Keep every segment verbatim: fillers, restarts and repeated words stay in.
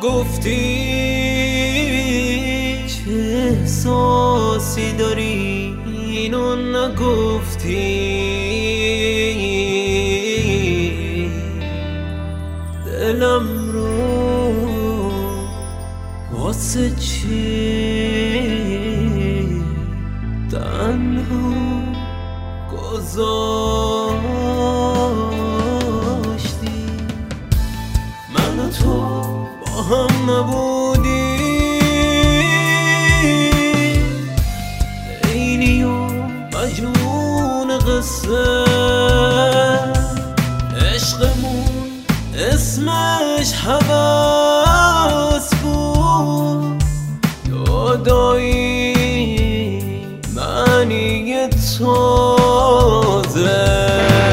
گفتی چه احساسی داری اینو نگفتی، دلم رو واسه چی تنها گذاشتی؟ من و تو با هم نبودیم، لیلی و مجنون قصه، عشقمون اسمش هوس بود، جدایی معنی تازه.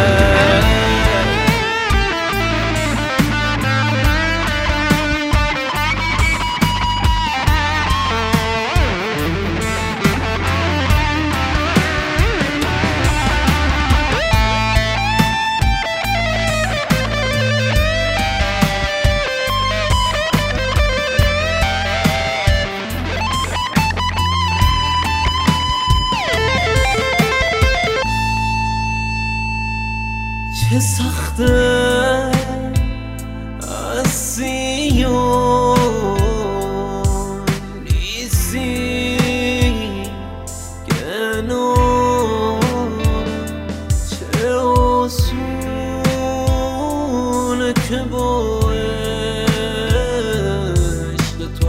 چه سخته هستی و نیستی کنار، چه آسونه که با عشق تو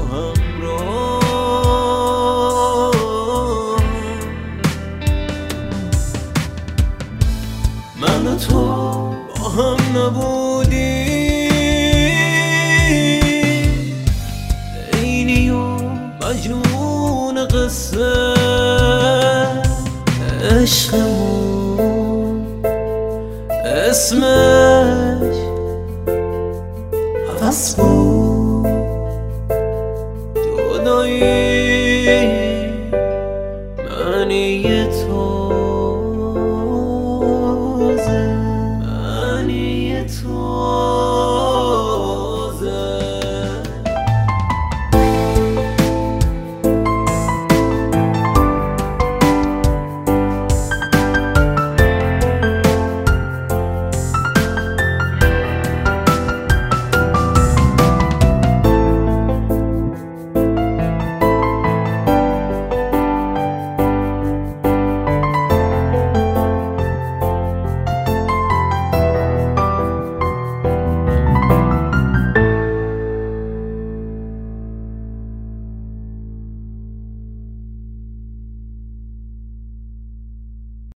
همراه. من و تو با هم نبودیم، لیلی و مجنون قصه، عشقمون اسمش هوس بود.